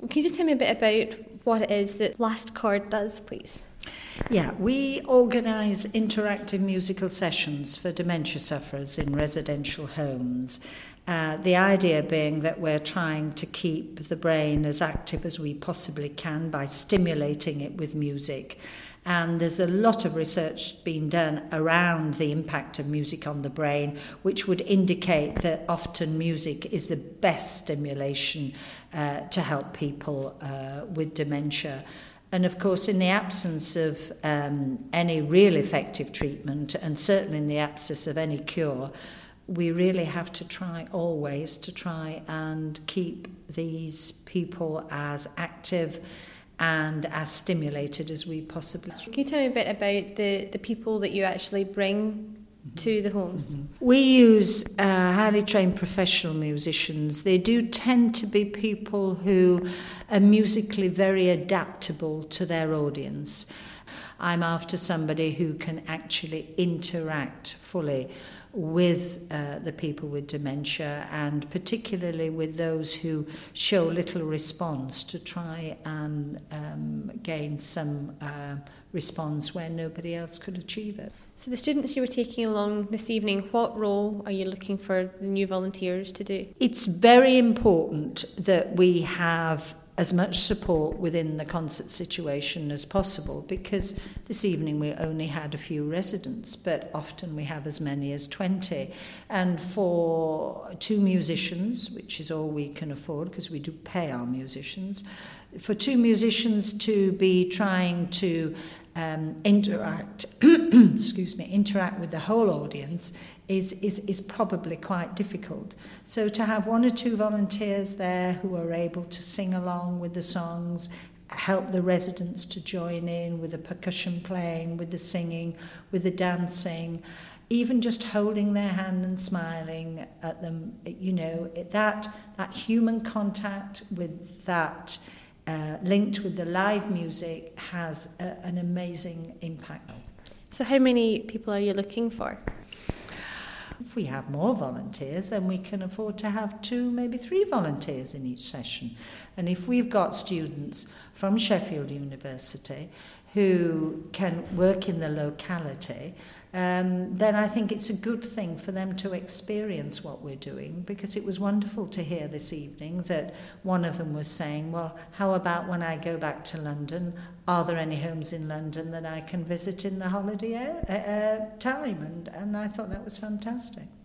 Can you just tell me a bit about what it is that Last Chord does, please? Yeah, we organise interactive musical sessions for dementia sufferers in residential homes. The idea being that we're trying to keep the brain as active as we possibly can by stimulating it with music. And there's a lot of research being done around the impact of music on the brain, which would indicate that often music is the best stimulation to help people with dementia. And of course, in the absence of any real effective treatment, and certainly in the absence of any cure, we really have to try always to try and keep these people as active and as stimulated as we possibly can. Can you tell me a bit about the people that you actually bring to the homes? We use highly trained professional musicians. They do tend to be people who are musically very adaptable to their audience. I'm after somebody who can actually interact fully with the people with dementia, and particularly with those who show little response, to try and gain some response where nobody else could achieve it. So the students you were taking along this evening, what role are you looking for the new volunteers to do? It's very important that we have as much support within the concert situation as possible, because this evening we only had a few residents, but often we have as many as 20. And for 2 musicians, which is all we can afford because we do pay our musicians, for 2 musicians to be trying to interact with the whole audience is probably quite difficult. So to have 1 or 2 volunteers there who are able to sing along with the songs, help the residents to join in with the percussion playing, with the singing, with the dancing, even just holding their hand and smiling at them, that human contact with that linked with the live music has an amazing impact. So how many people are you looking for? If we have more volunteers, then we can afford to have 2, maybe 3 volunteers in each session. And if we've got students from Sheffield University who can work in the locality, then I think it's a good thing for them to experience what we're doing, because it was wonderful to hear this evening that one of them was saying, well, how about when I go back to London, are there any homes in London that I can visit in the holiday time? And I thought that was fantastic.